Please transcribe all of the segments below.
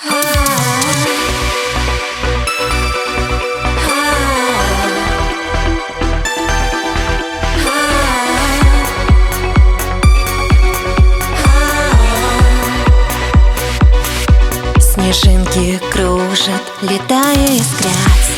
Снежинки кружат, летая искрясь.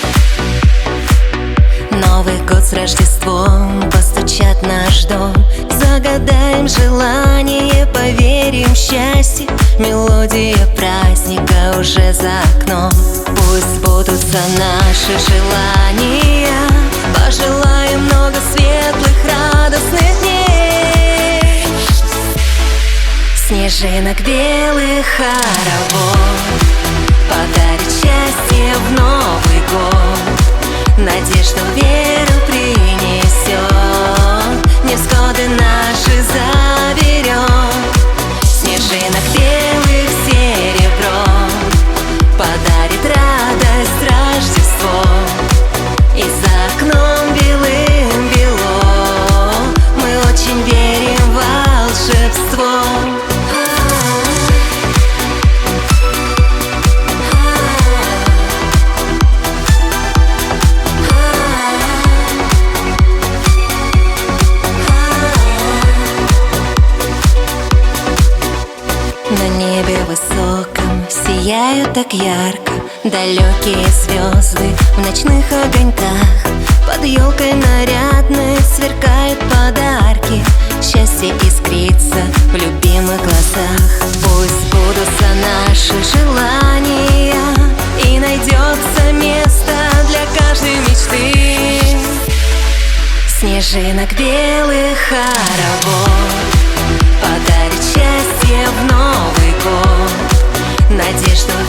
Новый год с Рождеством постучат в наш дом. Загадаем желание, поверим в счастье. Мелодия праздника уже за окном. Пусть сбудутся наши желания. Пожелаем много светлых, радостных дней. Снежинок белых хоровод подарит счастье в Новый год. Надежду, веру принесет, невзгоды наши заберем. Снежинок белых серебром подарит радость Рождество. И за окном белым бело, мы очень верим в волшебство. На небе высоком сияют так ярко далекие звезды в ночных огоньках. Под елкой нарядной сверкают подарки. Счастье искрится в любимых глазах. Пусть сбудутся наши желания, и найдется место для каждой мечты. Снежинок белых хоровод подарит счастье в Новый год. Надежду,